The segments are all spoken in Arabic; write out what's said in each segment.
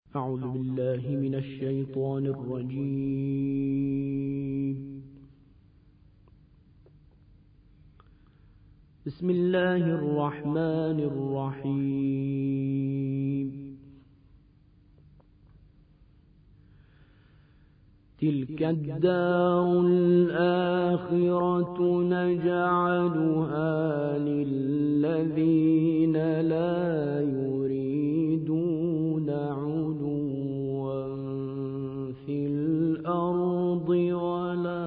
أعوذ بالله من الشيطان الرجيم. بسم الله الرحمن الرحيم. تلك الدار الآخرة نجعلها للذين لا يريدون علوا في الأرض ولا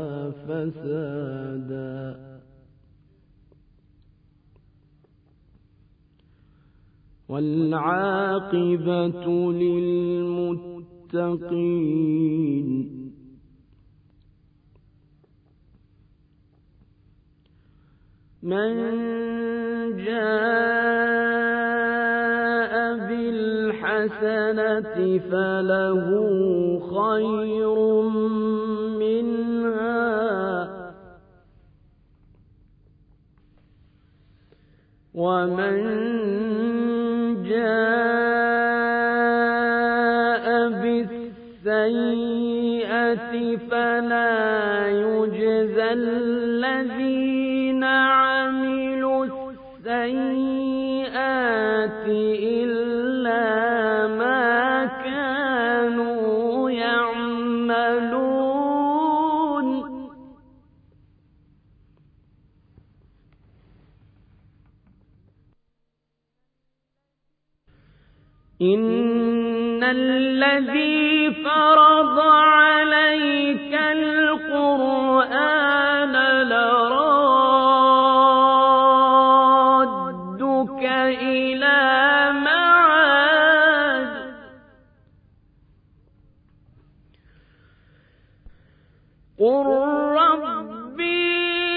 فسادا والعاقبة للمتقين. من جاء بالحسنة فله خير منها ومن جاء بالسيئة فلا يجزى الذين عملوا السيئات إلا ما كانوا يعملون. إن الذي فرض عليك القرآن لرادك إلى معاد قل ربي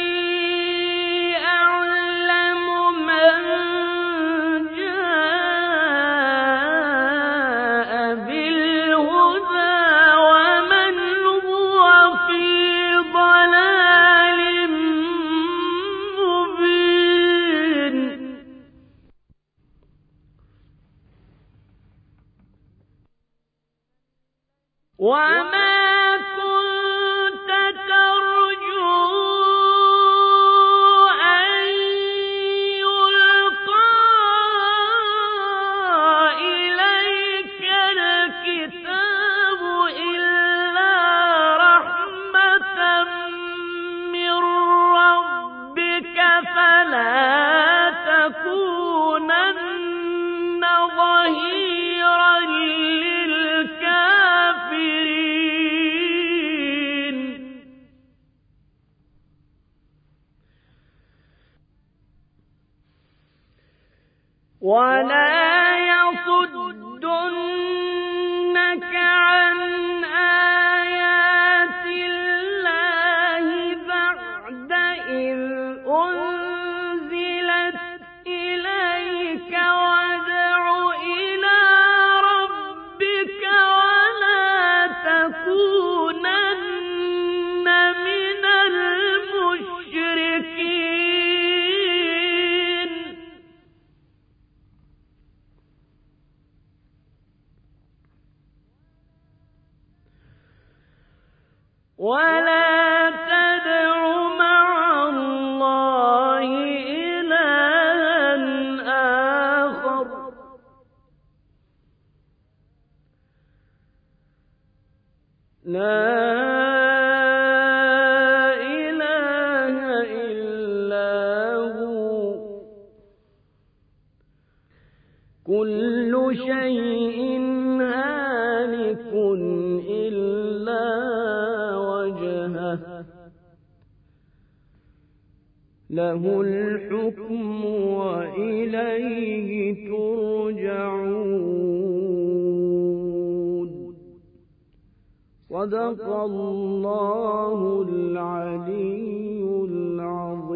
أعلم من جاء بالهدى ومن هو في ضلال مبين. وما كنت ترجو أن يلقى إليك الكتاب إلا رحمة من ربك فلا تكونن ظهيرا للكافرين. ولا يصدنك عن آيات الله بعد إذ أنزلت إليك وادع إلى ربك ولا تكونن من المشركين. ولا تدع مع الله إلها آخر لا إله إلا هو. كل شيء هالك إلا وجهه له الحكم وإليه ترجعون. صدق الله العلي العظيم.